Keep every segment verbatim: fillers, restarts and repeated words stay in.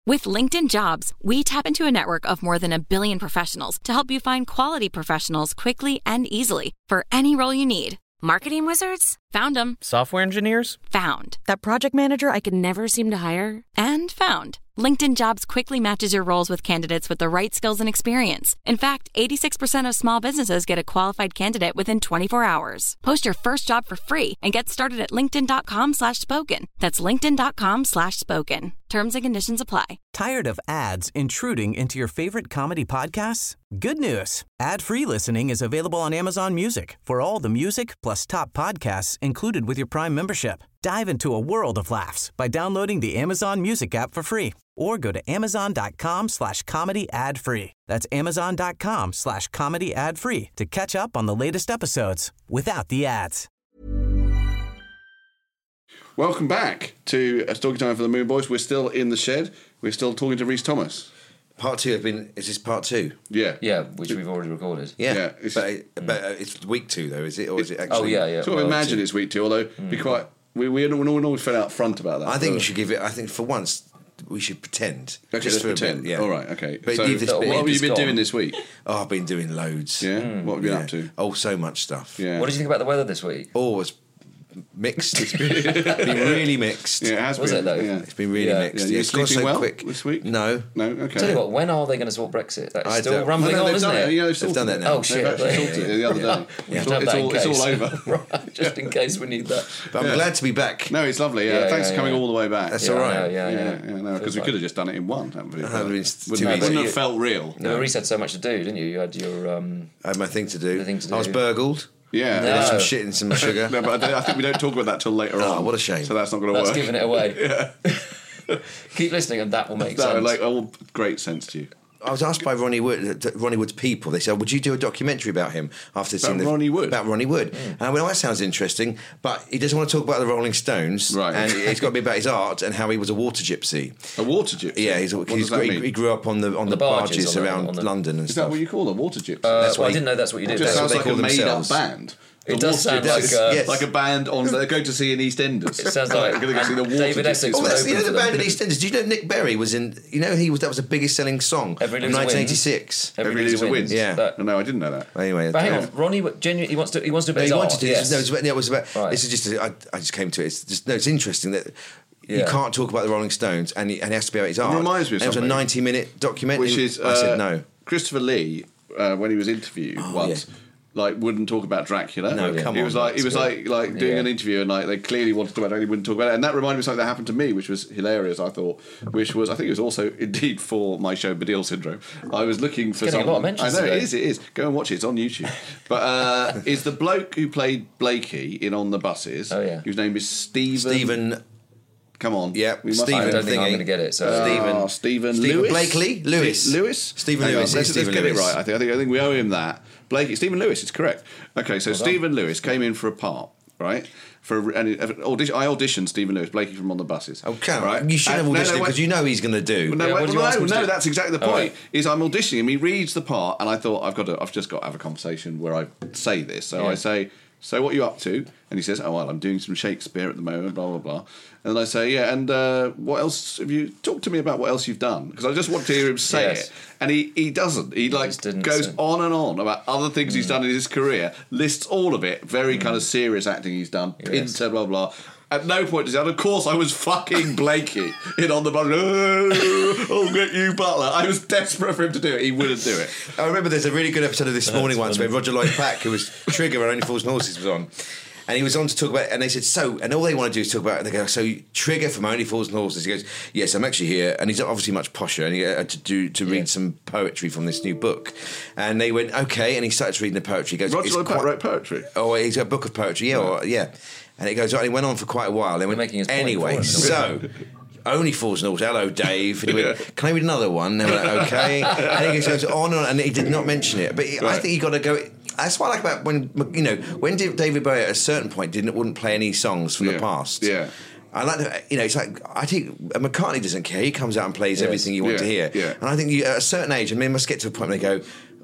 With LinkedIn Jobs, we tap into a network of more than a billion professionals to help you find quality professionals quickly and easily for any role you need. Marketing wizards? Found them. Software engineers? Found. That project manager I could never seem to hire? And found. LinkedIn Jobs quickly matches your roles with candidates with the right skills and experience. In fact, eighty-six percent of small businesses get a qualified candidate within twenty-four hours. Post your first job for free and get started at linkedin.com slash spoken. That's linkedin.com slash spoken. Terms and conditions apply. Tired of ads intruding into your favorite comedy podcasts? Good news. Ad-free listening is available on Amazon Music for all the music plus top podcasts included with your Prime membership. Dive into a world of laughs by downloading the Amazon Music app for free or go to amazon.com slash comedy ad free. That's amazon.com slash comedy ad free to catch up on the latest episodes without the ads. Welcome back to uh, Talking Time for the Moon Boys. We're still in the shed. We're still talking to Rhys Thomas. Part two have been. Is this part two? Yeah. Yeah, which we've already recorded. Yeah, Yeah, it's- but, it, but uh, it's week two though, is it, or is it actually? Oh yeah, yeah. Sort of well, imagine it's week two, although be quite. We we don't always fell out front about that. I think so- we should give it. I think for once we should pretend. Okay, just let's for a pretend. bit, yeah. All right, okay. But so, leave this what bit. have you It's been gone. doing this week? Oh, I've been doing loads. Yeah. What have you been Yeah. up to? Oh, so much stuff. Yeah. What did you think about the weather this week? Oh, it's mixed. It's been, been really mixed. Yeah, it has Was been. it, though? Yeah. It's been really Yeah. mixed. Yeah, you It's gone sleeping so well quick this week? No, No. Okay. Tell you what, when are they going to sort Brexit? That's I still don't- rumbling Well, no, on, they've isn't done it? it. Yeah, they've, They've done that now. Oh, shit. They've actually Yeah, sorted it the other day. Yeah, It's, have all, it's, that in all, it's all case. over. Right, just in case we need that. but I'm Yeah. glad to be back. No, it's lovely. Yeah, Yeah, thanks yeah, for coming yeah. all the way back. That's Yeah, all right. I know, yeah, yeah, yeah. yeah, no, because Feels we like- could have just done it in one. Haven't we? Uh, it's wouldn't too wouldn't easy. have felt real. No, Reece had so much to do, didn't you? You had your... Um, I had my thing to do. The thing to I was do. burgled. Yeah. No. There's some shit and some sugar. No, but I, don't- I think we don't talk about that till later Oh, on. what a shame. So that's not going to that's work. giving it away. Yeah. Keep listening and that will make No, sense. like all great sense to you. I was asked by Ronnie Wood, Ronnie Wood's people. They said, "Would you do a documentary about him after seeing the, Ronnie Wood? About Ronnie Wood?" And I went, "Oh, that sounds interesting." But he doesn't want to talk about the Rolling Stones, Right. And it's got to be about his art and how he was a water gypsy. A water gypsy? Yeah, he's, What he's, does that he, mean? he grew up on the on the, the barges barges, on the- around on the- London and Is stuff. that what you call a water gypsy? Uh, That's well, what I he- didn't know that's what you it did. just That's sounds what like they a call made-up themselves. band. It The does water sound gypsies. like, uh, Yes. like a band on. They're going to see in EastEnders. It sounds like- They're going to go see the and water David gypsies. Essex Oh, was that's, you know open the for band them. in EastEnders. Do you know Nick Berry was in? You know he was that was the biggest selling song Every of Loser nineteen eighty-six. Every, Every loser loser wins. wins. Yeah. That- No, I didn't know that. Anyway, but hang yeah. on, Ronnie, genuinely, he wants to. He wants to do No, his he art. wanted to. Yes. No, it was about, yeah, it was about. Right. This is just. I, I just came to it. It's just no. It's interesting that you Yeah. can't talk about the Rolling Stones and, he, and it has to be about his art. reminds me of and it was a something. ninety-minute documentary. Which is, uh, I said no. Christopher Lee, uh, when he was interviewed once, yeah. like wouldn't talk about Dracula. No, Yeah. come he on, was like he was that's like like doing Yeah. an interview and like they clearly wanted to talk about Dracula, he wouldn't talk about it. And that reminded me of something that happened to me, which was hilarious. I thought, which was I think it was also indeed for my show Badil Syndrome. I was looking for Getting a some. lot of mentions I know today. it is. It is. Go and watch it. It's on YouTube. But uh, is the bloke who played Blakey in On the Buses? Oh, yeah. Whose name is Stephen. Stephen. Come on. Yeah, We must- Stephen. I don't think I'm thingy. going to get it. So Stephen. Oh, Stephen Stephen Lewis? Blakely? Lewis. Ste- Lewis? Stephen Hang on, Lewis. Let's, It's let's Stephen get Lewis. it right. I think, I think I think we owe him that. Blakey, Stephen Lewis, it's correct. Okay, so Stephen Lewis came in for a part, right? For a, and it- audition, I auditioned Stephen Lewis, Blakey from On the Buses. Oh, come right? on. You should have And- no, auditioned no, because wait. you know he's going to do. No, Yeah, wait, what do you no, ask him to no, do? that's exactly the Oh, point. right. Is I'm auditioning him. He reads the part, and I thought I've got to. I've just got to have a conversation where I say this. So Yeah. I say, "So what are you up to?" And he says, "Oh well, I'm doing some Shakespeare at the moment." Blah blah blah. And then I say, "Yeah, and uh, what else have you? Talk to me about what else you've done." Because I just want to hear him say Yes. it, and he, he doesn't. He like just didn't goes say. on and on about other things he's done in his career, lists all of it, very kind of serious acting he's done, Yes. Pinter, blah blah. At no point does he, and of course I was fucking Blakey in On the Butler. Oh, I'll get you, Butler. I was desperate for him to do it. He wouldn't do it. I remember there's a really good episode of This Morning once where Roger Lloyd Pack, who was Trigger and Only Fools and Horses, was on. And he was on to talk about, and they said, so, and all they want to do is talk about, they go, so Trigger from Only Fools and Horses. He goes, yes, I'm actually here. And he's obviously much posher, and he had to do to read Yeah. some poetry from this new book. And they went, okay, and he started reading the poetry. He goes, Roger "It's Lloyd Pack quite-" wrote poetry. Oh, he's got a book of poetry, yeah, or, yeah. And it goes on, and he went on for quite a while. They went, making his point anyway, for him. so... Only Fools and Horses. Hello, Dave. And he went, can I read another one? And they were like, okay. And he goes on and on, and he did not mention it. But he, I Right. think you got to go. That's what I like about when you know when David Bowie at a certain point didn't wouldn't play any songs from Yeah. the past. Yeah. I like the, you know it's like I think McCartney doesn't care. He comes out and plays Yes. everything you want Yeah. to hear. Yeah. And I think you, at a certain age, I mean, must get to a point where they go,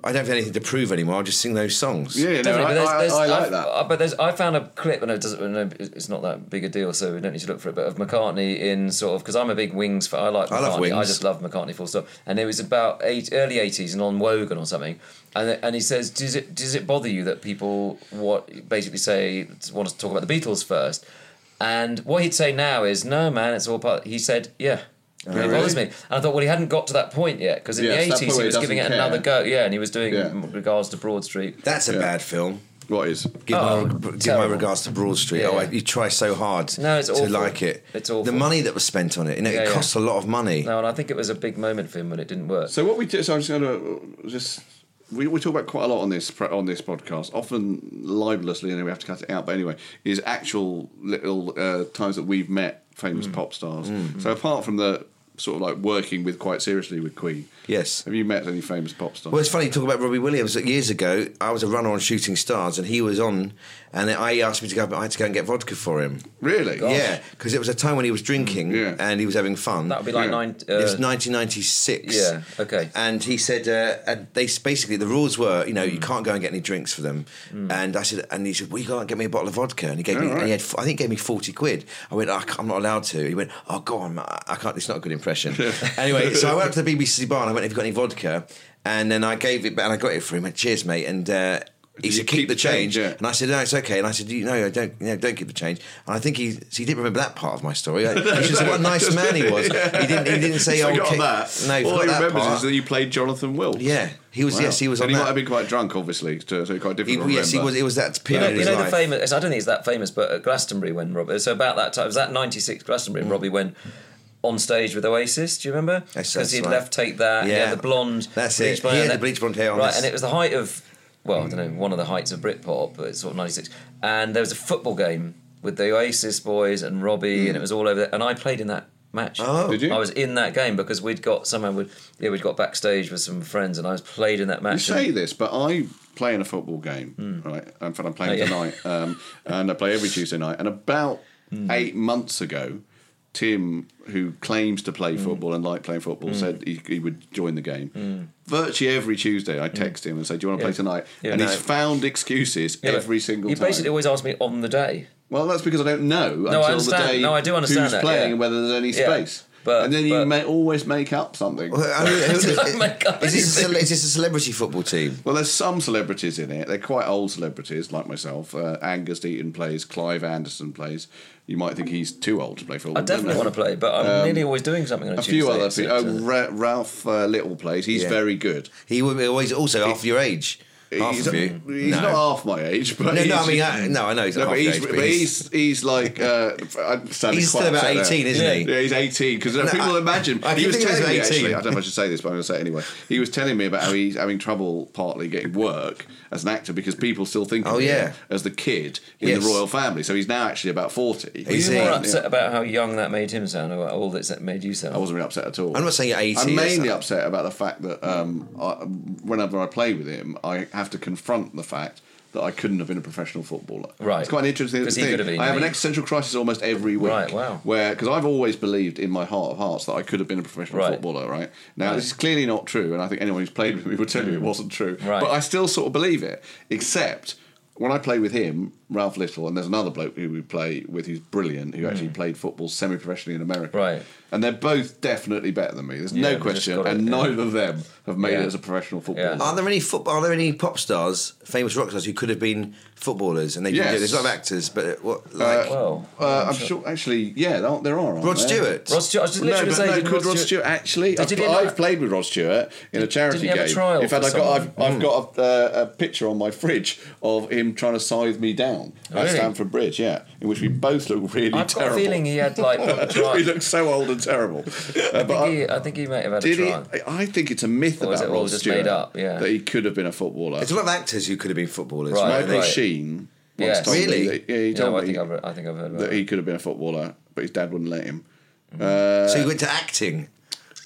I don't have anything to prove anymore. I'll just sing those songs. Yeah, no, Definitely, I, but there's, I, there's, I like I've- that. uh, But there's, I found a clip, and it doesn't. No, it's not that big a deal, so we don't need to look for it. But of McCartney in sort of because I'm a big Wings fan. I like McCartney. I love Wings. I just love McCartney full stop. And it was about eight, early eighties and on Wogan or something. And and he says, does it does it bother you that people what basically say want us to talk about the Beatles first? And what he'd say now is, no, man, it's all part. He said, yeah. It really bothers me. And I thought, well, he hadn't got to that point yet, because in Yes, the that point eighties he where he was giving it doesn't another care. go. Yeah, and he was doing Yeah. regards to Broad Street. That's a Yeah. bad film. What is? Give, Oh, my, give my terrible. regards to Broad Street. Yeah. Oh, I, you try so hard No, it's to awful. like it. It's awful. The money that was spent on it, you know, Yeah, it yeah. costs a lot of money. No, and I think it was a big moment for him when it didn't work. So what we do? So I'm just going to just we, we talk about quite a lot on this pre- on this podcast, often libellously, and then we have to cut it out. But anyway, is actual little uh, times that we've met famous Mm. pop stars. So apart from the sort of like working with quite seriously with Queen, Yes. have you met any famous pop stars? Well, it's funny you talk about Robbie Williams. Years ago, I was a runner on Shooting Stars, and he was on, and I asked me to go. I had to go and get vodka for him. Really? Yeah, because it was a time when he was drinking Yeah. and he was having fun. That would be like Yeah. nine. Uh, it was nineteen ninety-six. Yeah, okay. And he said, uh, and they basically the rules were, you know, you can't go and get any drinks for them. And I said, and he said, well, you can't get me a bottle of vodka. And he gave Oh, me, right. and he had, I think, he gave me forty quid. I went, I am not allowed to. He went, oh, go on, I I can't. It's not a good impression. Anyway, so I went up to the B B C bar and I went, have you got any vodka? And then I gave it, and I got it for him. I went, cheers, mate. And uh, he Did said, you keep, keep the the change? change. Yeah. And I said, no, it's okay. And I said, you, no, I don't, you know, don't keep the change. And I think he, so he didn't remember that part of my story. I, he just said, what a nice man he was. He didn't, he didn't say, So oh, got okay. that. No, he all forgot he that remembers part. is that you played Jonathan Wilkes. Yeah, he was. Wow. Yes, he was And on he that. might have been quite drunk, obviously, so, so quite He- difficult to yes, he remember. was. It was that You period know, in you his know the life. famous. I don't think it's that famous, but at Glastonbury when Robbie. So about that time, it was that ninety-six Glastonbury, and Robbie went on stage with Oasis. Do you remember? Yes, Because that's he'd right. left Take That. Yeah. Yeah, the blonde. That's bleach it. blonde, He had and the that- bleach blonde hair on Right, this- and it was the height of. Well, I don't know, one of the heights of Britpop, but it's sort of ninety-six. And there was a football game with the Oasis boys and Robbie, and it was all over there. And I played in that match. Oh. Did you? I was in that game because we'd got somehow, we'd, yeah, we'd got backstage with some friends, and I was played in that You match. say and- this, but I play in a football game, right? In fact, I'm playing Oh, yeah. tonight, um, and I play every Tuesday night. And about eight months ago, Tim, who claims to play football and like playing football, said he, he would join the game. Virtually every Tuesday, I text him and say, "Do you want to play Yeah. tonight?" Yeah, and no. he's found excuses Yeah, but every single He time. basically always asked me on the day. Well, that's because I don't know I until the understand. day No, I do understand who's that, playing yeah. and whether there's any Yeah, space. but- and then you but- may always make up something. Well, I mean, who- Don't make up is, this a, anything. is this a celebrity football team? Well, there's some celebrities in it. They're quite old celebrities, like myself. Uh, Angus Deaton plays. Clive Anderson plays. You might think he's too old to play football. I but definitely no. want to play, but I'm nearly always doing something on a, A Tuesday. few other except, people. Oh, uh, Ra- Ralph uh, Little plays. He's Yeah. very good. He would be always also half your age. Half he's of you. he's no. not half my age, but No, he's, no, I mean, I, no, I know he's no, not but half your he's, age, but he's he's like uh, I'm sounding He's quite still about upset eighteen, there. isn't he? Yeah, he's eighteen because No, people I- imagine I he was think he was telling me eighteen. actually. I don't know if I should say this, but I'm going to say it anyway. He was telling me about how he's having trouble partly getting work as an actor because people still think of Oh, him yeah. as the kid in Yes. the royal family. So he's now actually about forty. Were Is you he? more Yeah. upset about how young that made him sound, or how old it made you sound? I wasn't really upset at all. I'm not saying you're eighty. I'm mainly it's- upset about the fact that um, I, whenever I play with him, I have to confront the fact that I couldn't have been a professional footballer. Right. It's quite an interesting 'Cause he thing. could have been, I have an yeah. existential crisis almost every week. Right, wow. Where, because I've always believed in my heart of hearts that I could have been a professional Right. footballer, right? Now, Right. this is clearly not true, and I think anyone who's played with me would tell you it wasn't true. Right. But I still sort of believe it, except when I play with him, Ralph Little, and there's another bloke who we play with who's brilliant, who actually played football semi-professionally in America. Right. And they're both definitely better than me. There's Yeah, no we just question, got it, and yeah. neither of them have made Yeah. it as a professional footballer. Yeah. Are there any football? Are there any pop stars, famous rock stars, who could have been footballers and they didn't Yes. do it? There's a lot of actors, but what like Well, Uh, I'm sure, actually, yeah, there are. There are aren't Rod there? Stewart? Rod Stewart. I was just No, literally but saying, no, did could Rod Stewart actually? I've, Did he I've not- played with Rod Stewart in a charity didn't he have a game. trial in fact, for I've got, I've, someone? I've got a, uh, a picture on my fridge of him trying to scythe me down at Really? Stamford Bridge. Yeah, in which we both look really I've got terrible. a feeling he had like a trial. we look so old and terrible. Uh, I but think, I, he, I think he might have had a did he? trial. I think it's a myth Or is about it all Rod just Stewart made up? Yeah. that he could have been a footballer. There's a lot of actors who could have been footballers. Right, Michael right. Sheen once Yes. told me Really? that- yeah, he Yeah, told I me think I've, I think I've heard about that it. he could have been a footballer, but his dad wouldn't let him. Uh, So he went to acting.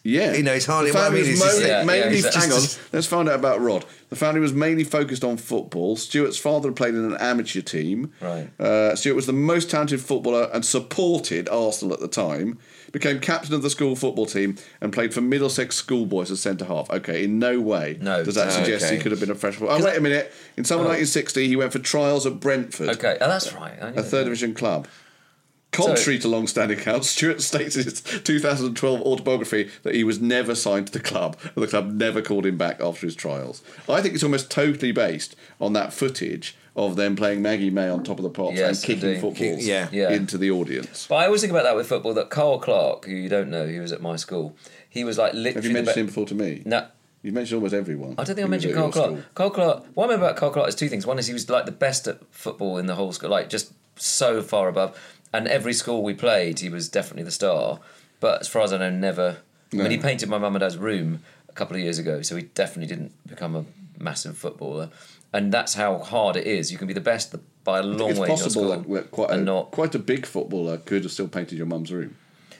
Yeah. You know, it's hardly... The What I family mean was is just- mainly, Yeah, yeah, mainly exactly. hang on, Just- let's find out about Rod. The family was mainly focused on football. Stuart's father played in an amateur team. Right. Uh, Stuart was the most talented footballer and supported Arsenal at the time. Became captain of the school football team and played for Middlesex Schoolboys as centre half. Okay, in no way No. does that Oh, suggest okay. he could have been a fresh footballer. Oh, wait a minute. In summer Oh. nineteen sixty, he went for trials at Brentford, Okay, oh, that's right. I knew a that. third division club. Contrary to long-standing accounts, Stuart states in his two thousand twelve autobiography that he was never signed to the club, and the club never called him back after his trials. I think it's almost totally based on that footage of them playing Maggie May on top of the pops Yes, and kicking indeed. footballs Yeah. Yeah. into the audience. But I always think about that with football, that Carl Clark, who you don't know, he was at my school, he was like literally... Have you the mentioned be- him before to me? No. You've mentioned almost everyone. I don't think I who was mentioned at Carl your Clark. school. Carl Clark. What I remember about Carl Clark is two things. One is he was like the best at football in the whole school, like just so far above. And every school we played, he was definitely the star. But as far as I know, never. I No. mean, he painted my mum and dad's room a couple of years ago, so he definitely didn't become a massive footballer. And that's how hard it is. You can be the best by a long It's way in your possible school, that that quite a, and not. quite a big footballer could have still painted your mum's room.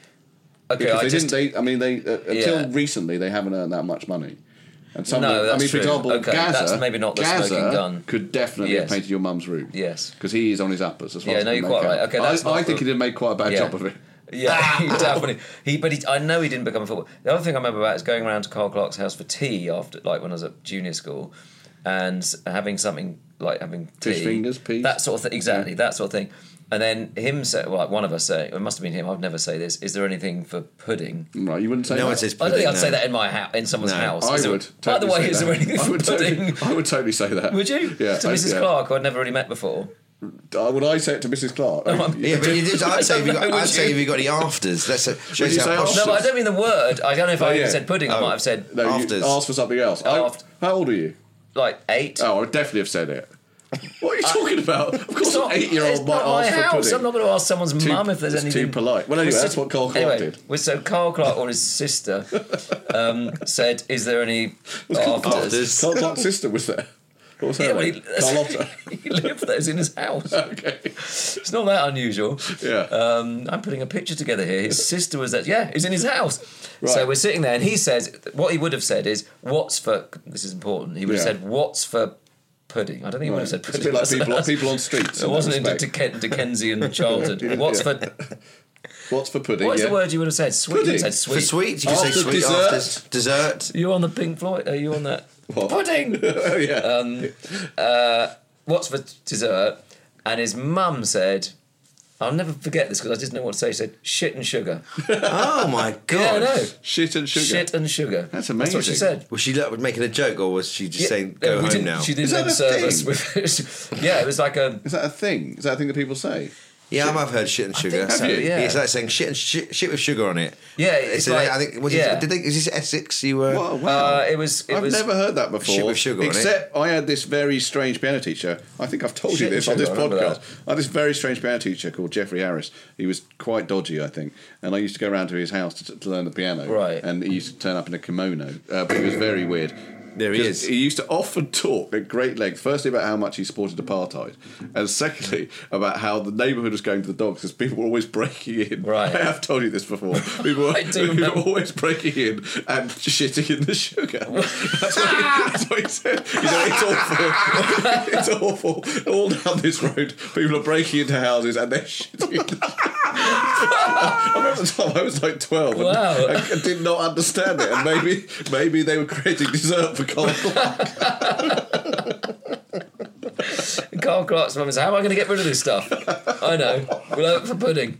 Okay, Because I they just. didn't. They, I mean, they uh, until Yeah. recently they haven't earned that much money. And some, No, of, I that's mean, for true. example, Okay, Gaza, that's maybe not the Gaza smoking gun. could definitely have Yes. painted your mum's room. Yes. because he is on his uppers. As far Yeah, as I no, can you're make quite out. right. Okay, that's I, I not think the- he did make quite a bad Yeah. job of it. Yeah, he definitely. He, but he, I know he didn't become a footballer. The other thing I remember about is going around to Carl Clark's house for tea after, like when I was at junior school, and having something like having tea, Fish fingers, peas. that sort of thing. Exactly, that sort of thing. And then him say, well, like one of us saying, it must have been him. I'd never say this. Is there anything for pudding? Right, you wouldn't say No that? one says I don't pudding, think I'd no. say that in my house, in someone's No. house. I Is there- would. By the totally way, say is there that. anything I for would pudding? Totally, I would totally say that. Would you? Yeah. To I- Missus yeah. Clark, who I'd never really met before. Uh, would I say it to Missus Clark? No, I'm- Yeah, but you did, I'd say, have you got, Would I'd say you? have you got any afters? That's a, shows you how say posh- afters? No, but I don't mean the word. I don't know if I Oh, even yeah. said pudding. I Oh. might have said No, you Afters. asked for something else. I- Aft- how old are you? like eight. Oh, I would definitely have said it. What are you talking about? Of course, It's an not, eight-year-old it's might not my ask for house. pudding. I'm not going to ask someone's Too- mum if there's it's anything. too polite. Well, anyway, Well, that's so- what Carl Clark anyway, did. well, so Carl Clark or his sister um, said, "Is there any afters?" Afters. Carl Clark's sister was there. What was her Yeah, well, name? he, Carlotta. he lived there. It's in his house. Okay. It's not that unusual. Yeah. Um, I'm putting a picture together here. His sister was there. Yeah, he's in his house. Right. So we're sitting there, and he says, what he would have said is, "What's for?" This is important. He would have Yeah. said, "What's for pudding?" I don't think he would have said It's a pudding. bit like Was it? people, people on streets. It in that wasn't into respect. Dicken- Dickensian childhood. What's Yeah. for? What's for pudding? What is yeah. the word you would have said? Sweet. Pudding. You said For sweet. sweet, you could say After sweet dessert. afters. Dessert. You on the Pink Floyd? Are you on that? What? Pudding. Oh, yeah. Um, uh, what's for dessert? And his mum said, I'll never forget this because I just know what to say. She said, shit and sugar. Oh my Yeah, I god. know. Shit and sugar. Shit and sugar. That's That's what she amazing. said. Was she like, making a joke, or was she just Yeah, saying uh, go we home didn't- now? She didn't Is that then a serve thing? us with. Yeah, it was like a. Is that a thing? Is that a thing that people say? Yeah, I've heard shit and sugar. think so, Have you? yeah. It's like saying shit and shit, shit with sugar on it. Yeah, it's a- like- I think. Was yeah. it, did they, is this Essex? You were. Wow, wow. Uh, it was. It I've was. never heard that before. Shit with sugar on it. Except I had this very strange piano teacher. I think I've told Shit you with this on this sugar, I remember podcast. I had this very strange piano teacher called Jeffrey Harris. He was quite dodgy, I think. And I used to go around to his house to, to learn the piano. Right. And he used to turn up in a kimono. Uh, but he was very weird. There he Because is. He used to often talk at great length, firstly about how much he supported apartheid, and secondly about how the neighbourhood was going to the dogs because people were always breaking in. Right. I have told you this before. People were, I do people were remember. always breaking in and shitting in the sugar. That's what he, that's what he said. You know, it's awful. It's awful. All down this road, people are breaking into houses and they're shitting in the sugar. I remember the time I was like twelve and Wow. I, I did not understand it, and maybe maybe they were creating dessert for Carl Clark. Carl Clark's mum said, "How am I going to get rid of this stuff?" I know. We'll have it for pudding.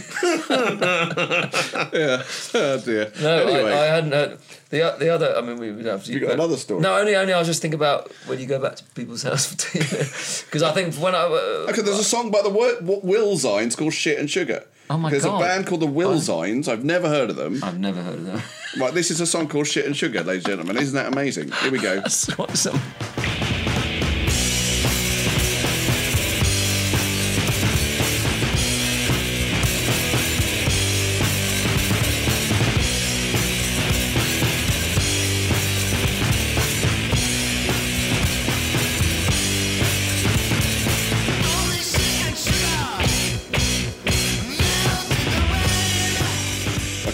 Yeah. Oh dear. No, anyway, I, I hadn't heard the o- the other. I mean, we would have to. You got but- another story? No, only only I was just thinking about when you go back to people's house for tea, because I think when I. Uh, okay, there's a song by the Wi- Wilzines called "Shit and Sugar." Oh my There's God. a band called the Wilzines. I've never heard of them. I've never heard of that. Right, this is a song called "Shit and Sugar," ladies and gentlemen. Isn't that amazing? Here we go. What some? I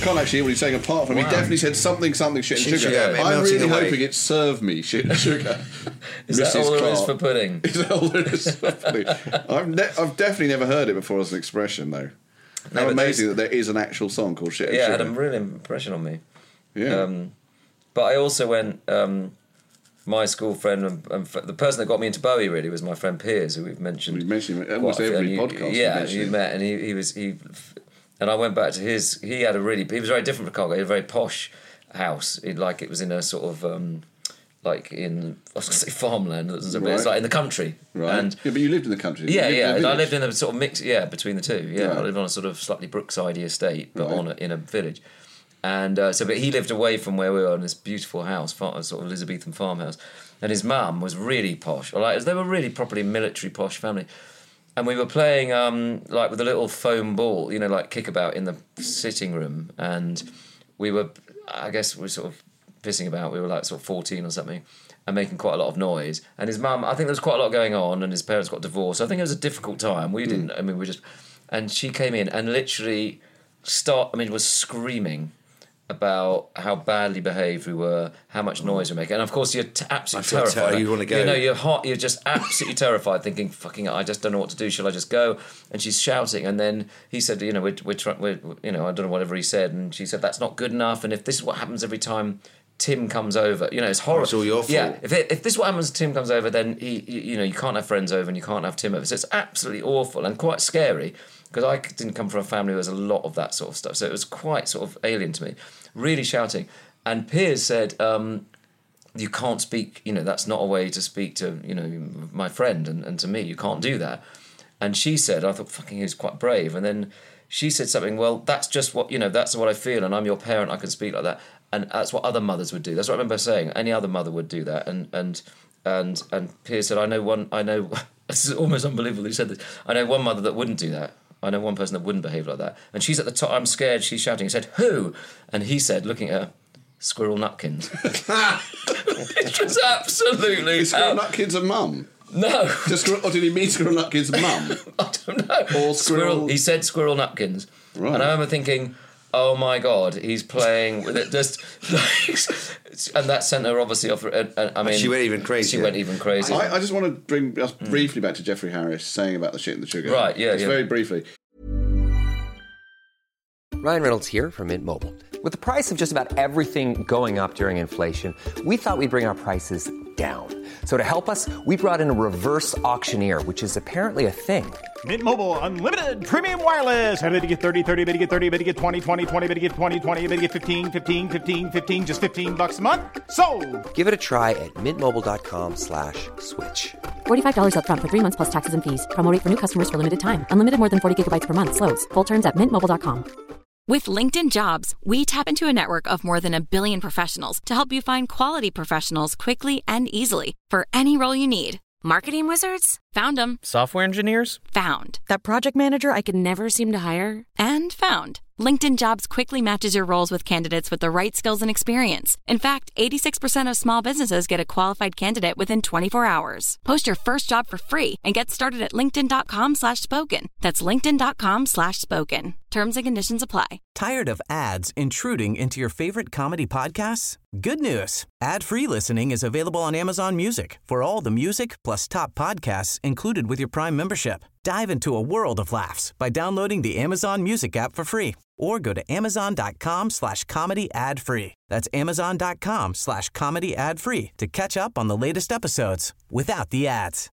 can't actually hear what he's saying apart from wow. he definitely said something, something shit and shit sugar. sugar I'm really away. hoping it served me shit and sugar. Is that all there is for pudding? Is that all there is for pudding? I've, ne- I've definitely never heard it before as an expression, though. How no, amazing that there is an actual song called Shit and yeah, Sugar. Yeah, it had a real impression on me. Yeah. Um, but I also went... Um, my school friend and, and the person that got me into Bowie really was my friend Piers, who we've mentioned. We've mentioned him almost every you, podcast. Yeah, you met, and he, he was he, and I went back to his. He had a really. He was very different from Cargo. He had a very posh house. It, like it was in a sort of um, like in I was going to say farmland. It was, right. It's like in the country. Right. And yeah, but you lived in the country. Yeah, you yeah. lived I lived in a sort of mix. Yeah, between the two. Yeah, right. I lived on a sort of slightly Brooksidey estate, but right. on a, in a village. And uh, so, but he lived away from where we were in this beautiful house, far, sort of Elizabethan farmhouse. And his mum was really posh. Like they were really properly military posh family. And we were playing um, like with a little foam ball, you know, like kickabout in the sitting room. And we were, I guess, we were sort of pissing about. We were like sort of fourteen or something, and making quite a lot of noise. And his mum, I think there was quite a lot going on, and his parents got divorced. So I think it was a difficult time. We didn't. I mean, we just. And she came in and literally start. I mean, was screaming about how badly behaved we were, how much noise we were making, and of course you're t- absolutely I terrified. You want to go? You know, you're hot. You're just absolutely terrified, thinking, "Fucking, I just don't know what to do. Shall I just go?" And she's shouting, and then he said, "You know, we're, we're, try- we're you know, I don't know whatever he said," and she said, "That's not good enough." And if this is what happens every time Tim comes over, you know, it's horrible. It's all your fault. Yeah, if it, if this is what happens, Tim comes over, then he, you, you know, you can't have friends over, and you can't have Tim over. So it's absolutely awful and quite scary. Because I didn't come from a family where there was a lot of that sort of stuff. So it was quite sort of alien to me. Really shouting. And Piers said, um, you can't speak, you know, that's not a way to speak to, you know, my friend and, and to me. You can't do that. And she said, I thought, fucking, he was quite brave. And then she said something, well, that's just what, you know, that's what I feel. And I'm your parent, I can speak like that. And that's what other mothers would do. That's what I remember saying. Any other mother would do that. And, and, and, and Piers said, I know one, I know, this is almost unbelievable he said this. I know one mother that wouldn't do that. I know one person that wouldn't behave like that. And she's at the top, I'm scared, she's shouting. He said, who? And he said, looking at her, Squirrel Nutkins. Which was absolutely... Is Squirrel Nutkins a mum? No. Squirrel, or did he mean Squirrel Nutkins' mum? I don't know. Or Squirrel... Squirrel... He said Squirrel Nutkins. Right. And I remember thinking, oh my God, he's playing with it just... and that sent her obviously off... And, and, I mean... She went even crazy. She went even crazy. I, I just want to bring us briefly back to Geoffrey Harris saying about the shit and the sugar. Right, yeah, Just yeah. very briefly. Ryan Reynolds here from Mint Mobile. With the price of just about everything going up during inflation, we thought we'd bring our prices down. So to help us, we brought in a reverse auctioneer, which is apparently a thing. Mint Mobile Unlimited Premium Wireless. How to get thirty, thirty, how to get thirty, how to get twenty, twenty, twenty, how to get twenty, twenty, how to get fifteen, fifteen, fifteen, fifteen, just fifteen bucks a month? Sold! Give it a try at mintmobile.com slash switch. forty-five dollars up front for three months plus taxes and fees. Promo rate for new customers for limited time. Unlimited more than forty gigabytes per month. Slows full terms at mint mobile dot com. With LinkedIn Jobs, we tap into a network of more than a billion professionals to help you find quality professionals quickly and easily for any role you need. Marketing wizards? Found them. Software engineers? Found. That project manager I could never seem to hire? And found. LinkedIn Jobs quickly matches your roles with candidates with the right skills and experience. In fact, eighty-six percent of small businesses get a qualified candidate within twenty-four hours. Post your first job for free and get started at linkedin.com slash spoken. That's linkedin.com slash spoken. Terms and conditions apply. Tired of ads intruding into your favorite comedy podcasts? Good news. Ad-free listening is available on Amazon Music for all the music plus top podcasts included with your Prime membership. Dive into a world of laughs by downloading the Amazon Music app for free or go to amazon.com slash comedy ad free. That's amazon.com slash comedy ad free to catch up on the latest episodes without the ads.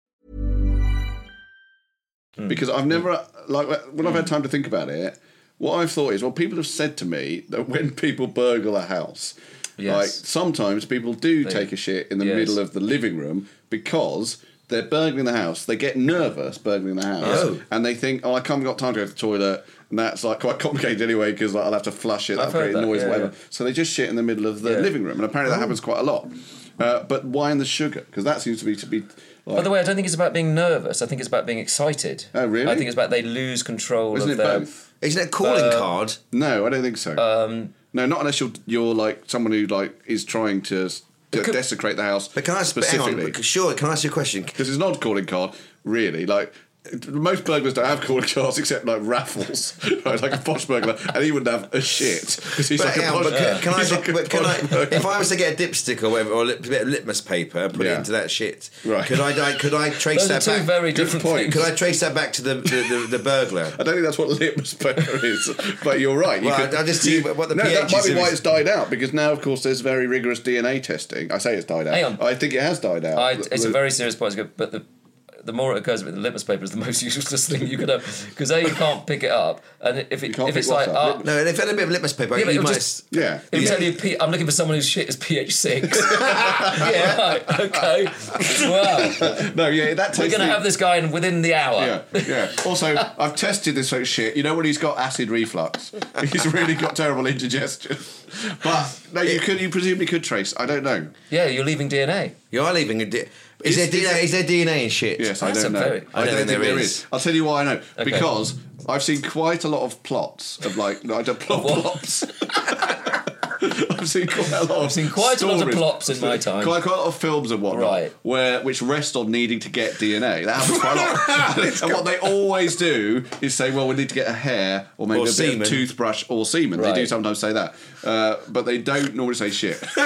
Because I've never, like, when I've had time to think about it, what I've thought is, well, people have said to me that when people burgle a house, Yes. like, sometimes people do They- take a shit in the yes. middle of the living room because they're burgling the house. They get nervous burgling the house. Oh. And they think, oh, I can't got time to go to the toilet. And that's like quite complicated anyway because like, I'll have to flush it, I've that'll heard create that, noise, yeah, whatever. yeah. So they just shit in the middle of the Yeah. living room. And apparently that happens quite a lot. Uh, but why in the sugar? Because that seems to be to be. Like, By the way, I don't think it's about being nervous. I think it's about being excited. Oh, really? I think it's about they lose control Isn't of it their... both? Isn't it a calling Uh, card? No, I don't think so. Um, no, not unless you're you're like someone who like is trying to, to could- desecrate the house But can I but hang specifically. on? Sure, can I ask you a question? Because it's not a calling card, really. Like most burglars don't have calling cards except like Raffles, right? Like a posh burglar, and he wouldn't have a shit because he's But, like a hang on, posh. but can, can I, he's like a but can posh I burglar. if I was to get a dipstick or whatever, or a lip, bit of litmus paper and put Yeah. it into that shit, Right. could I could I trace Those are that two back? very Good different point. things. Could I trace that back to the the, the, the burglar? I don't think that's what litmus paper is, but you're right. You Well, I- I just see what the no, that pH might is be in why it. it's died out because now, of course, there's very rigorous D N A testing. I say it's died out. Hang on. I think it has died out. I, The- it's a the- very serious point, but the the more it occurs with the litmus paper is the most useless thing you could have because a you can't pick it up, and if it can't if pick it's what like up? uh, No, and if it had a bit of litmus paper, yeah, but you it'll might. just Yeah. it'll Yeah. tell you P, I'm looking for someone whose shit is pH six. Yeah, right, okay, wow. No, yeah, that We're takes gonna the- have this guy in within the hour. Yeah, yeah. Also, I've tested this sort of shit. You know when he's got acid reflux, he's really got terrible indigestion. But no, you could, you presumably could trace. I don't know. Yeah, you're leaving D N A. You are leaving a. Di- Is- is, there is D N A? it- Is there D N A in shit? Yes, That's I a don't know. very- I don't, think, there is. I'll tell you why I know. Okay. Because I've seen quite a lot of plots of like no, I don't plot what? plots. I've seen quite a lot. Of I've seen quite a lot of stories. plots in my time. Quite, quite a lot of films and whatnot, Right. where which rest on needing to get D N A. That happens quite a lot. And what they always do is say, "Well, we need to get a hair or maybe Or a bit semen. of toothbrush or semen." They do Right. sometimes say that, uh, but they don't normally say shit. They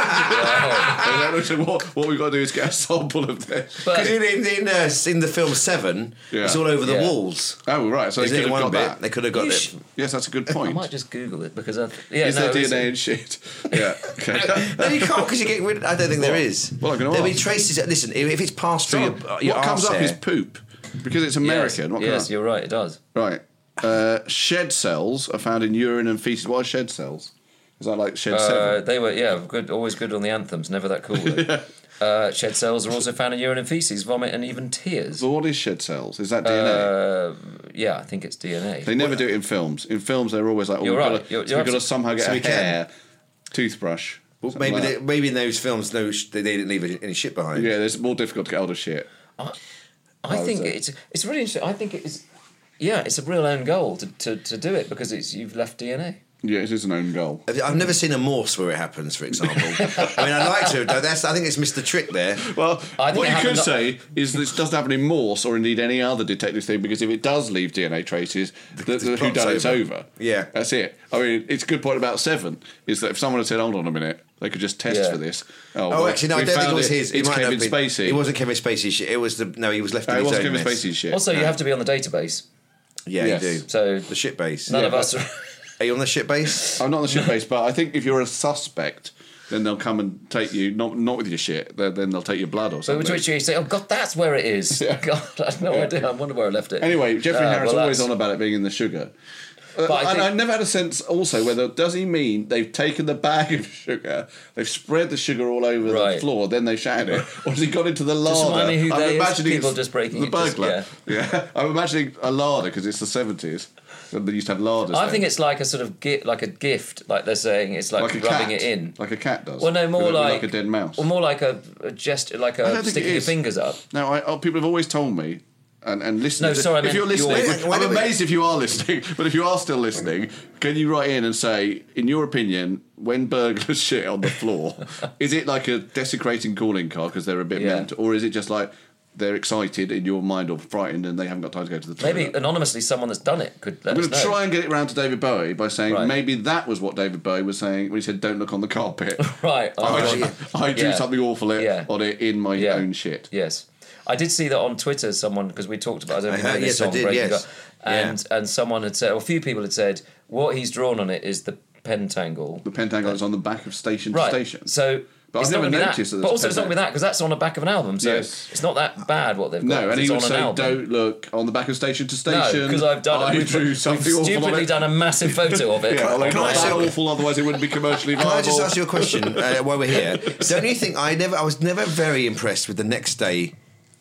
don't normally say, what, what we've got to do is get a sample of this. But Because in in, in, uh, in the film Seven, Yeah. it's all over the Yeah. walls. Oh, right. So they Isn't could it have one got bit? that. They could have got You it. sh- Yes, that's a good I point. might just Google it because I, yeah, Is no, there it's- D N A and shit? Yeah. Okay. No, you can't because you're getting rid. Of, I don't think there is. Well, I'm gonna There'll be ask. traces. Listen, if, if it's passed through So, your, your what comes arse up hair- is poop because it's Yes, American. What yes, comes up? you're right. It does. Right. Uh, shed cells are found in urine and feces. What are shed cells? Is that like shed Uh, seven? they were yeah, good. Always good on the anthems. Never that cool. Though. uh, shed cells are also found in urine and feces, vomit, and even tears. So what is shed cells? Is that D N A? Uh, yeah, I think it's D N A. They never do it in films. In films, they're always like, oh, You're we've right. got to, You're- so you're we've got to absolute- somehow get So a we can. hair, toothbrush. Well, something maybe like they, maybe in those films, no, sh- they didn't leave any shit that. behind. Yeah, it's more difficult to get hold of shit. I I would think say. it's it's really interesting. I think it is. Yeah, it's a real own goal to, to, to do it because it's you've left D N A. Yeah, it is an own goal. I've I've never seen a morse where it happens, for example. I mean, I'd like to. though. That's. I think it's missed the trick there. Well, I think what it you could happened- say is this doesn't happen in Morse or indeed any other detective thing because if it does leave D N A traces, the, the, the who plot's done it's over. over. Yeah. That's it. I mean, it's a good point about Seven is that if someone had said, hold on a minute, they could just test Yeah. for this. Oh, well, actually, no, I we don't think found it was his. It's might Kevin have been, Spacey. It wasn't Kevin Spacey's shit. It was the. No, he was left No, in it his wasn't own Kevin mess. Spacey's shit. Also, you No. have to be on the database. Yeah, Yes. you do. So The shit base. none Yeah, of us are. Are you on the shit base? I'm not on the shit base, but I think if you're a suspect, then they'll come and take you, not not with your shit, then then they'll take your blood or So something. to which you say, "Oh God, that's where it is." Yeah. God, I have no Yeah. idea. I wonder where I left it. Anyway, Jeffrey Uh, Harris well, always that's- on about it being in the sugar. Uh, But I and think- I never had a sense also whether, does he mean they've taken the bag of sugar, they've spread the sugar all over the Right. floor, then they shattered it, or has he got into the larder? remind me who I'm they is, imagining people it's just breaking the it, just- burglar. yeah. I'm imagining a larder because it's the seventies. And they used to have larders. I then. think it's like a sort of gift, like a gift, like they're saying it's like, like a rubbing cat, it in. like a cat does. Well, no, more With a- like like a dead mouse. or more like a, a gesture, like I don't a think it sticking your is. fingers up. No, I, oh, people have always told me, and, and listen. No, sorry, I if meant you're listening, your- Wait, wait, I'm wait. amazed if you are listening. But if you are still listening, can you write in and say, in your opinion, when burglars shit on the floor, is it like a desecrating calling card because they're a bit Yeah. meant, or is it just like they're excited in your mind or frightened and they haven't got time to go to the toilet? Maybe anonymously, someone that's done it could let I'm us going know. to try and get it round to David Bowie by saying Right. maybe that was what David Bowie was saying when he said, "Don't look on the carpet." Right. I, Oh, I do yeah. something awful it- Yeah. on it in my Yeah. own shit. Yes. I did see that on Twitter. Someone because we talked about I don't I know if you know heard- this yes, I song did, Breaking yes. God, and and someone had said, or a few people had said, what he's drawn on it is the pentangle. The pentangle is on the back of Station Right. to Station. So. But it's I've not never gonna be noticed that that. there's But also, a it's not going to be that because that's on the back of an album. So Yes. it's not that bad what they've got. No, and it's he on would an say, album. "Don't look on the back of Station to No, Station." because I've done I it. We've, drew we've something awful on stupidly it. done a massive photo of it. Yeah, like, Can I not ask that you- awful, otherwise it wouldn't be commercially Can viable. I just ask you a question uh, while we're here? Don't you think I never? I was never very impressed with the next day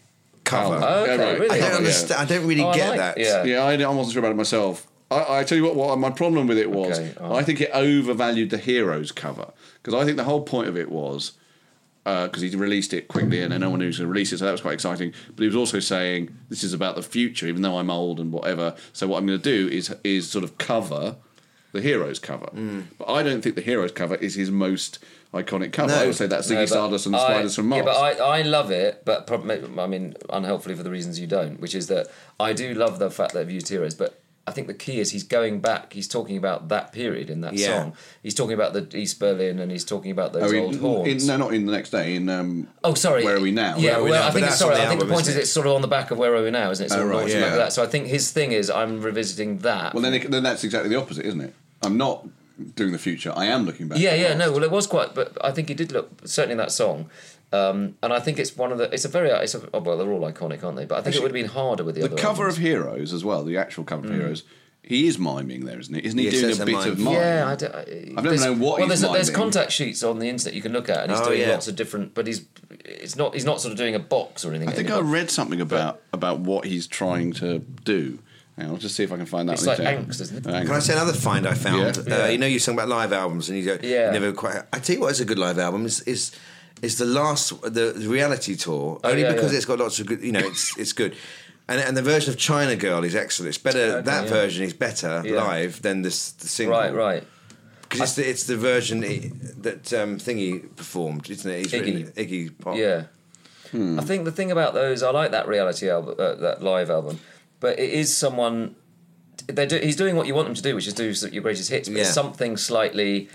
cover. Oh, okay, Yeah, right. really? I don't Yeah. understand. I don't really Oh, I get like- that. yeah. Yeah, I, I wasn't sure about it myself. I, I tell you what, what my problem with it was, Okay, oh. I think it overvalued the Heroes cover because I think the whole point of it was because he released it quickly and no one knew he was going to release it, so that was quite exciting. But he was also saying this is about the future, even though I'm old and whatever. So what I'm going to do is is sort of cover the Heroes cover. Mm. But I don't think the Heroes cover is his most iconic cover. No. I would say that's Ziggy No, but Stardust and the I- Spiders from Mars. Yeah, but I, I love it, but probably, I mean, unhelpfully for the reasons you don't, which is that I do love the fact that they've used Heroes, but I think the key is he's going back, he's talking about that period in that Yeah. song. He's talking about the East Berlin and he's talking about those Oh, in- old horns. in- no, not in the next day. In um, Oh, sorry. Where Are We Now? Yeah, Where Are We well, Now? I But think it's that's sorry. on the I think the album, point is isn't it? it's sort of on the back of Where Are We Now, isn't it? Sort Oh, of right, launching yeah. back of that. So I think his thing is I'm revisiting that. Well, then, it, then that's exactly the opposite, isn't it? I'm not doing the future. I am looking back. Yeah, at the yeah, past. no. Well, it was quite, but I think he did look certainly in that song, um, and I think it's one of the. It's a very. It's a, oh, well, they're all iconic, aren't they? But I think Actually, it would have been harder with the, The other cover albums. of Heroes as well, the actual cover of Heroes, he is miming there, isn't he? Isn't he Yes, doing that's a a bit mime. of mime? Yeah, I don't, I, I've never there's- known what Well, he's there's, there's miming. contact sheets on the internet you can look at, and he's Oh, doing yeah. lots of different. But he's it's not he's not sort of doing a box or anything. I think I anymore. read something about about what he's trying to do. Hang on, I'll just see if I can find that. It's on the like internet. angst, isn't it? Uh, hang Can I on. say another find I found? Yeah. Uh, Yeah. you know, you sung about live albums, and you go, Yeah. you never quite. I tell you what, is a good live album is is, is the last the, the reality tour. Oh, only yeah, because yeah. it's got lots of good. You know, it's it's good. And, and the version of China Girl is excellent. It's better. Okay, that yeah. version is better Yeah. live than this the single. Right, right. Because it's the, it's the version he, that um, Thingy performed, isn't it? He's Iggy. written- Iggy Pop. Yeah. I think the thing about those, I like that reality album, uh, that live album, but it is someone. They do, he's doing what you want him to do, which is do your greatest hits, but Yeah. there's something slightly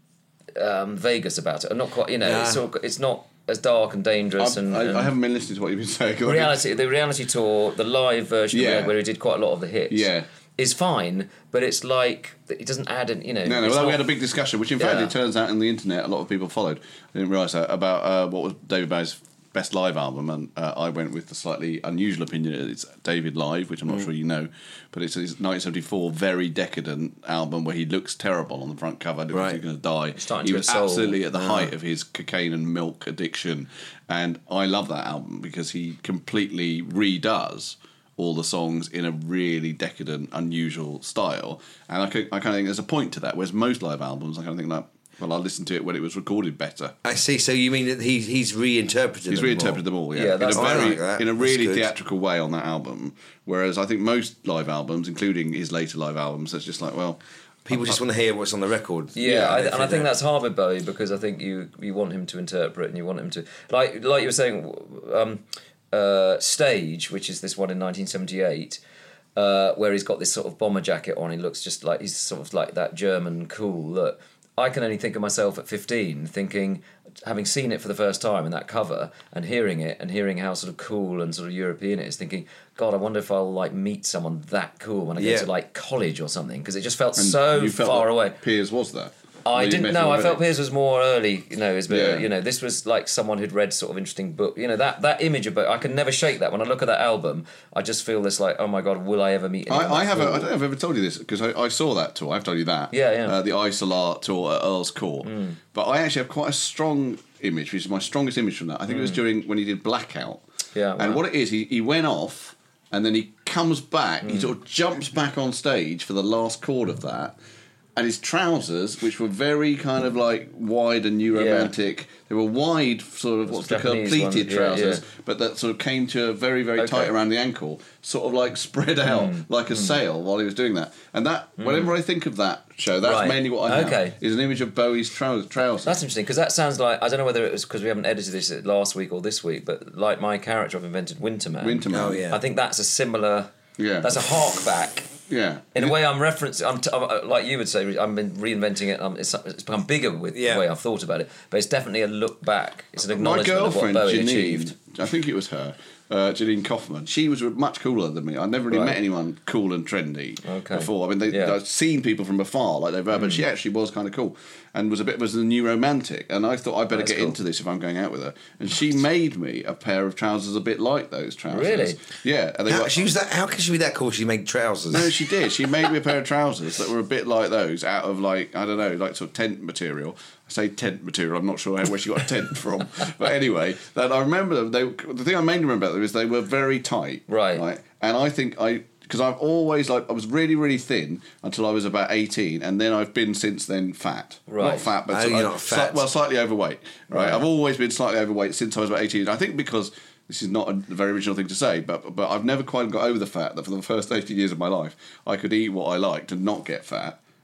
um, Vegas about it, and not quite. You know, Yeah. it's, sort of, it's not as dark and dangerous. I, and, I, and I haven't been listening to what you've been saying. reality. The reality tour, the live version, Yeah. where he did quite a lot of the hits, Yeah. is fine, but it's like it doesn't add, an, you know. No, no. it's Well, we not- had a big discussion, which in fact Yeah. it turns out in the internet a lot of people followed. I didn't realise that about uh, what was David Bowie's best live album, and uh, I went with the slightly unusual opinion. It's David Live, which I'm not Mm. sure you know, but it's his nineteen seventy-four very decadent album where he looks terrible on the front cover. Looks like Right. he's going to die. starting He to was get soul. absolutely at the height of his cocaine and milk addiction, and I love that album because he completely redoes all the songs in a really decadent, unusual style. And I, could, I kind of think there's a point to that, whereas most live albums, I kind of think like, well, I listened to it when it was recorded better. I see. So you mean that he's he's reinterpreted? He's them reinterpreted more? them all, yeah, Yeah, in a that's- I very, like that. in a That's really good. theatrical way on that album. Whereas I think most live albums, including his later live albums, that's just like, well, People just want to hear what's on the record. Yeah, Yeah, I, they and I feel think that. that's hard with Bowie because I think you you want him to interpret and you want him to like like you were saying, um, uh, Stage, which is this one in nineteen seventy-eight, uh, where he's got this sort of bomber jacket on. He looks just like he's sort of like that German cool look. I can only think of myself at fifteen thinking, having seen it for the first time in that cover and hearing it and hearing how sort of cool and sort of European it is, thinking, God, I wonder if I'll like meet someone that cool when I Yeah. go to like college or something, because it just felt and so you felt far that away. Piers was that. I When you didn't met know. him I felt already. Piers was more early. You know, is Yeah. you know, this was like someone who'd read sort of interesting book. You know, that that image of Bowie, I can never shake that. When I look at that album, I just feel this like, oh my God, will I ever meet? anyone I, I that have. A, cool? I don't know if I've ever told you this because I, I saw that tour. I've told you that. Yeah, yeah. Uh, the Isolar tour at Earl's Court. But I actually have quite a strong image, which is my strongest image from that. I think it was during when he did Blackout. Yeah, And wow. what it is, he, he went off and then he comes back. He sort of jumps back on stage for the last chord of that. And his trousers, which were very kind of like wide and new Yeah. romantic, they were wide, sort of what's the term, Japanese pleated ones, yeah, trousers, yeah. but that sort of came to a very, very Okay. tight around the ankle, sort of like spread out like a sail while he was doing that. And that, whenever I think of that show, that's Right. mainly what I have. Okay. Is an image of Bowie's trou- trousers. That's interesting because that sounds like, I don't know whether it was because we haven't edited this last week or this week, but like my character I've invented, Winterman. Winterman. Oh, yeah. I think that's a similar. Yeah. That's a hark back. Yeah. In a way, I'm referencing. I'm t- I'm, like you would say, I've been reinventing it. Um, it's, it's become bigger with Yeah. the way I've thought about it. But it's definitely a look back. It's an My acknowledgement of what girlfriend, Bowie Janine, achieved. I think it was her, uh, Janine Kaufman, she was much cooler than me. I'd never really Right. met anyone cool and trendy Okay. before. I mean, they, Yeah. Hmm. I've seen people from afar, like they've, but she actually was kind of cool and was a bit was a new romantic. And I thought I'd better That's get cool. into this if I'm going out with her. And she made me a pair of trousers a bit like those trousers. Really? Yeah. And they How, were, she was that. How can she be that cool? She made trousers. no, she did. She made me a pair of trousers that were a bit like those, out of like I don't know, like sort of tent material. I say tent material. I'm not sure where she got a tent from, but anyway, that I remember them. They, the thing I mainly remember about them is they were very tight, Right. Right, and I think I because I've always like I was really really thin until I was about eighteen, and then I've been since then fat, Right. Not fat, but Oh, sort you're of- not fat. sli- well, slightly overweight, right? Right. I've always been slightly overweight since I was about eighteen. I think because. This is not a very original thing to say, but but I've never quite got over the fact that for the first eighteen years of my life, I could eat what I liked and not get fat.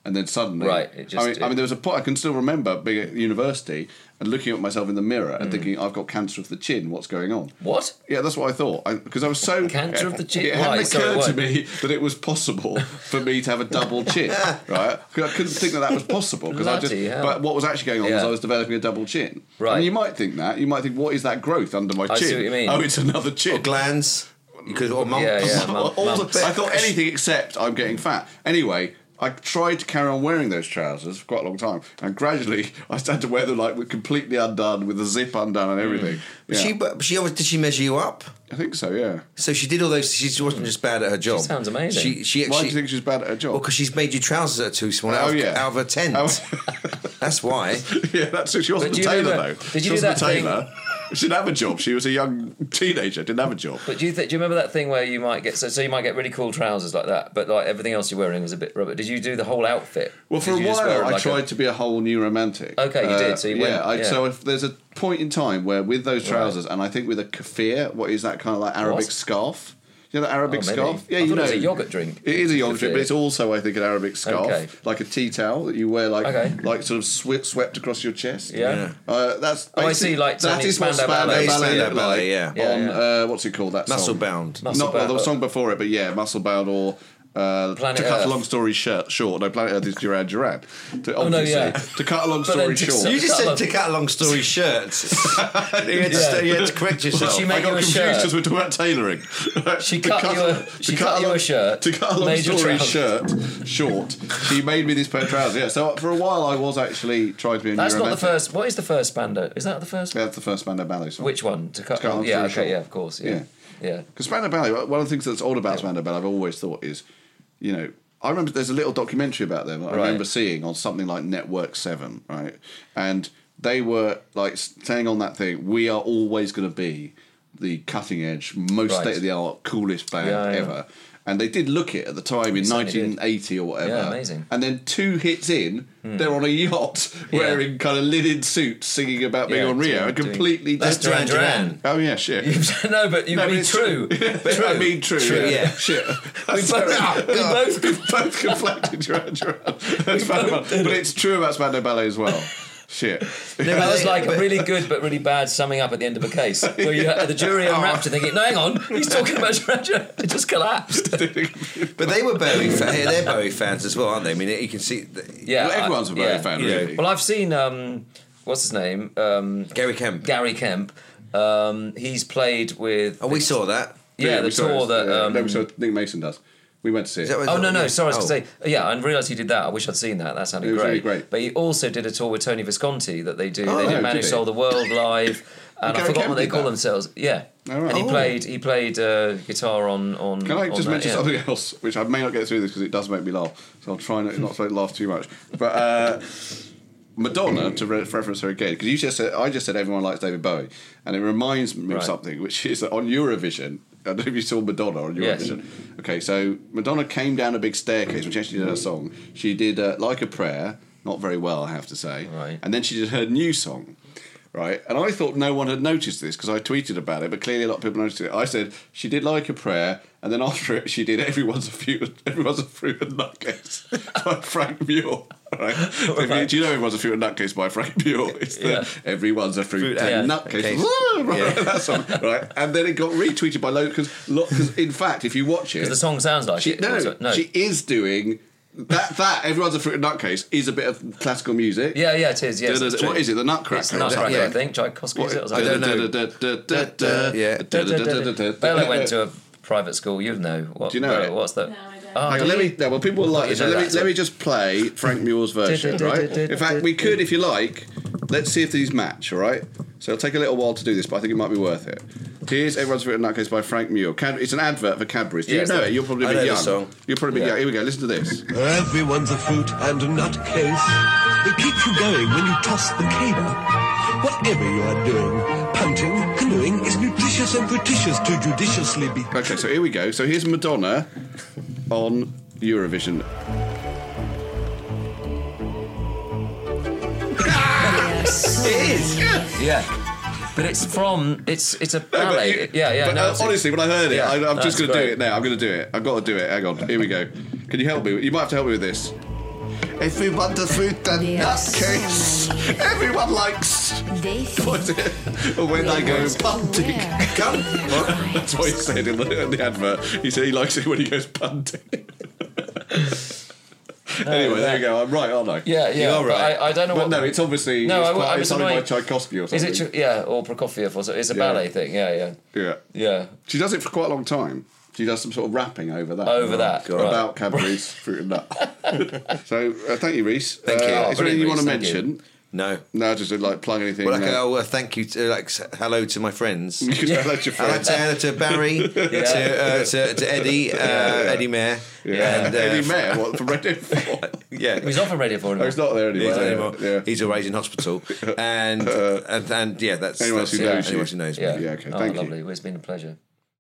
and then suddenly, Right, it just- I mean, it- I mean, there was a point I can still remember being at university and looking at myself in the mirror and Mm. thinking, I've got cancer of the chin. What's going on? What? Yeah, that's what I thought. Because I, I was so Cancer of the chin? It Why? hadn't Sorry, occurred to why? me that it was possible for me to have a double chin, right? 'Cause I couldn't think that that was possible. 'Cause I just, Bloody hell. but what was actually going on was Yeah. I was developing a double chin. Right. And you might think that. You might think, what is that growth under my I chin? see what you mean. Oh, it's another chin. Or glands. You could, or mumps. Yeah, yeah, mum- All the- mumps. I thought anything except I'm getting fat. Anyway, I tried to carry on wearing those trousers for quite a long time, and gradually I started to wear them like with completely undone, with the zip undone and everything. But Yeah. she, but she always, did she measure you up? I think so. Yeah. So she did all those. She wasn't just bad at her job. sounds amazing. She, she, Why she, do you think she's bad at her job? Well, because she's made you trousers that are too small out, Oh, of, yeah. out of her tent. Oh. That's why. Yeah, that's true. She wasn't But a do you tailor remember- though. did she you do wasn't a that thing- tailor. She didn't have a job. She was a young teenager. Didn't have a job. But do you th- do you remember that thing where you might get so, so you might get really cool trousers like that, but like everything else you're wearing was a bit rubber? Did you do the whole outfit? Well, for Did a you just wear while, I like tried a- to be a whole new romantic. Okay, you did, so you yeah, went- I, yeah. So if there's a point in time where with those trousers, and I think with a keffir, what is that kind of like Arabic What? scarf? You know the Arabic Oh, maybe. scarf? Yeah, I you thought know. it was a yogurt drink. It is a yogurt drink, Keffir. but it's also, I think, an Arabic scarf, Okay. like a tea towel that you wear, like Okay. like sort of swept, swept across your chest. Yeah. Uh, that's Oh, I basically- see, like that Tony is what Spandau Spandau Ballet. Ballet, Spandau looked Ballet, like yeah. Yeah, on yeah. Uh, what's it called? That Muscle song? bound. Muscle Not well, there was a Bound. song before it, but yeah, Muscle Bound or. Uh, Planet to cut Earth. a long story short, short, no, Planet Earth is Duran Duran. To, Oh, no, obviously, yeah. To cut a long But story then to- short, You just Cut said long- to cut a long story short. you, had to, Yeah. you had to correct yourself. She I made got you a confused shirt. because we're talking about tailoring. She To cut you a- to she cut you a long- shirt, To cut a long made your story trousers. shirt short, she made me this pair of trousers. Yeah, so for a while I was actually trying to be a That's new not the romantic. first. What is the first Spandau? Is that the first? Yeah, that's the first Spandau Ballet song. Which one? To cut. To cut a long yeah. story Okay. short. Yeah. Of course. Yeah. Yeah. Because Spandau Ballet, one of the things that's odd about Spandau Ballet, I've always thought is, you know, I remember there's a little documentary about them that I Right. remember seeing on something like Network Seven, right? And they were like saying on that thing, we are always going to be the cutting edge, most Right. state of the art, coolest band Yeah, yeah. ever. And they did look it at the time in certainly did. nineteen eighty or whatever. Yeah, amazing. Hmm. And then two hits in, they're on a yacht Yeah. wearing kind of linen suits, singing about being Yeah, on Rio, doing- and completely That's different. Duran Duran. Oh yeah, shit. no, but you No, but mean it's true. I mean true. True, yeah. yeah. Shit. We both, we both We've both conflicted Duran Duran. That's Spandau Ballet. But it's true about Spandau Ballet as well. Shit. That was like a really good but really bad summing up at the end of a case, where you had the jury and Rapture thinking, "No, hang on, he's talking about Rapture." It just collapsed. But they were Bowie fans. They're Bowie fans as well, aren't they? I mean, you can see. The, Yeah, Well, everyone's a I- Bowie yeah. fan, You know, really. Well, I've seen um, what's his name, um, Gary Kemp. Gary Kemp. Um, he's played with. Oh, we saw that. Yeah, the we saw tour it. that. Yeah. Um, no, we saw Nick Mason does. We went to see it. Is that what- Oh no no! yeah. Sorry, I was Oh. going to say yeah. I realised he did that. I wish I'd seen that. That sounded It was great. really great. But he also did a tour with Tony Visconti that they do. Oh, they no, did did Manage he? Soul the World live, and I Gary forgot Kemp what they did call that? themselves. Yeah, Oh, right. and he Oh. played he played uh, guitar on on. Can I on just that, mention yeah. something else, which I may not get through this because it does make me laugh, so I'll try not, not to laugh too much. But uh, Madonna, to re- reference her again, because you just said I just said everyone likes David Bowie, and it reminds me Right. of something, which is that on Eurovision. I don't know if you saw Madonna on Yes. Eurovision. Okay, so Madonna came down a big staircase when she actually did her song. She did uh, Like a Prayer, not very well, I have to say. Right. And then she did her new song. Right, and I thought no one had noticed this because I tweeted about it, but clearly a lot of people noticed it. I said she did Like a Prayer, and then after it she did Everyone's a Fruit, Everyone's a Fruit and Nutcase by Frank Muir. Right? So if you- do you know Everyone's a Fruit and Nutcase by Frank Muir? It's the Yeah. Everyone's a Fruit, Fruit and and Nutcase. case. right, Yeah. that song, right, and then it got retweeted by loads because, in fact, if you watch it, Because the song sounds like she, it. no, also. no. she is doing that. That Everyone's a Fruit and Nutcase is a bit of classical music. yeah, yeah, it is. Yes, Da- da- it's da- true. what is it? The Nutcracker. It's the Nutcracker, Yeah. I think. Tchaikovsky is it? Or I something? don't know. Yeah. Bella went to a private school. You know what? Do you know Bella, it? What's that? No, I don't. Oh, Hang do on, let you? me. No, well, people will like it. So You know let me that, let so- me just play Frank Muir's version, right? In fact, we could, if you like. Let's see if these match. All right. So it'll take a little while to do this, but I think it might be worth it. Here's Everyone's Written Nutcase by Frank Muir. Cad- it's an advert for Cadbury's. Do you Yes, know I- it? You're probably a I bit know the young. song. You're probably a bit Yeah. young. Here we go. Listen to this. Everyone's a fruit and a nutcase. It keeps you going when you toss the cable. Whatever you are doing, punting, canoeing is nutritious and fictitious to judiciously be. Okay, so here we go. So here's Madonna on Eurovision. It is. Yeah. But it's from it's it's a No, but ballet. you- yeah, yeah. But no, uh, it's- honestly, when I heard it, Yeah, I, I'm that's just going to do great. it now. I'm going to do it. I've got to do it. Hang on. Here we go. Can you help me? You might have to help me with this. Everyone the fruit and There are nutcase. so many. Everyone likes. They What's think it? When they go punting. Come. What? That's what he said in the, in the advert. He said he likes it when he goes punting. Anyway, there you go. I'm right, aren't I? Yeah, yeah. You're but right. I, I don't know Well, what. no, it's obviously No, it's I- quite, I it's was something by annoyed- Tchaikovsky or Is something. it? Tr- yeah, or Prokofiev or so. It's a Yeah. ballet thing. Yeah, yeah, Yeah. yeah. She does it for quite a long time. She does some sort of rapping over that. Over that, God. right. About Cadbury's fruit and nut. So, uh, thank you, Reese. Thank you. Uh, Oh, is there brilliant, anything you want to Reece, thank mention? No. No, just to, like plug anything. Well, like, uh, oh, uh, thank you. To, like, s- hello to my friends. you can tell that's your Hello friend. to, hello to Barry, to, uh, to, to Eddie, uh, Eddie Mayer. Yeah. And, uh, Eddie Mayer, what, from Red Dead four? Yeah. He's not from Radio Four Oh, anymore. he's not there anymore. He's not yeah, anymore. Yeah. He's always in hospital, and uh, and, and yeah, that's Anyone that's who it. knows you. Anyone who knows Yeah. me. Yeah, okay, Oh, thank you. lovely. Well, it's been a pleasure.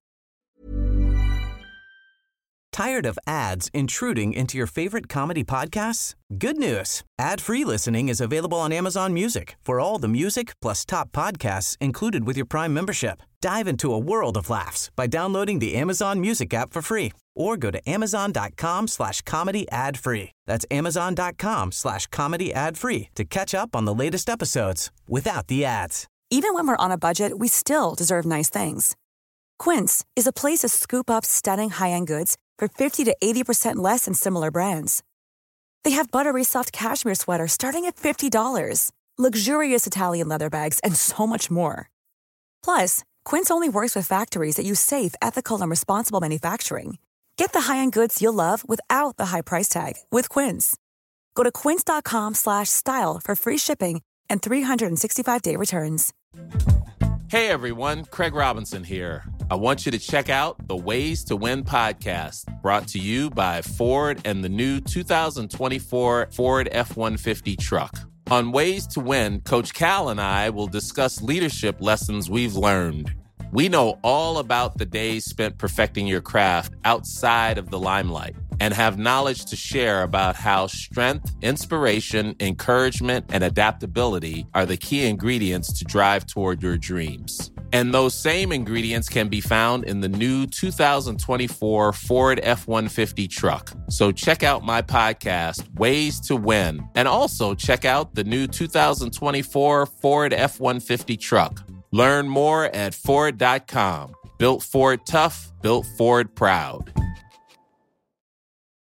Tired of ads intruding into your favorite comedy podcasts? Good news. Ad-free listening is available on Amazon Music for all the music plus top podcasts included with your Prime membership. Dive into a world of laughs by downloading the Amazon Music app for free or go to amazon.com slash comedy ad free. That's amazon.com slash comedy ad free to catch up on the latest episodes without the ads. Even when we're on a budget, we still deserve nice things. Quince is a place to scoop up stunning high-end goods for fifty to eighty percent less than similar brands. They have buttery soft cashmere sweaters starting at fifty dollars, luxurious Italian leather bags, and so much more. Plus, Quince only works with factories that use safe, ethical, and responsible manufacturing. Get the high-end goods you'll love without the high price tag with Quince. Go to quince.com slash style for free shipping and three sixty-five day returns. Hey everyone, Craig Robinson here. I want you to check out the Ways to Win podcast, brought to you by Ford and the new two thousand twenty-four Ford F one fifty truck. On Ways to Win, Coach Cal and I will discuss leadership lessons we've learned. We know all about the days spent perfecting your craft outside of the limelight and have knowledge to share about how strength, inspiration, encouragement, and adaptability are the key ingredients to drive toward your dreams. And those same ingredients can be found in the new two thousand twenty-four Ford F one fifty truck. So check out my podcast, Ways to Win, and also check out the new two thousand twenty-four Ford F one fifty truck. Learn more at Ford dot com. Built Ford tough, built Ford proud.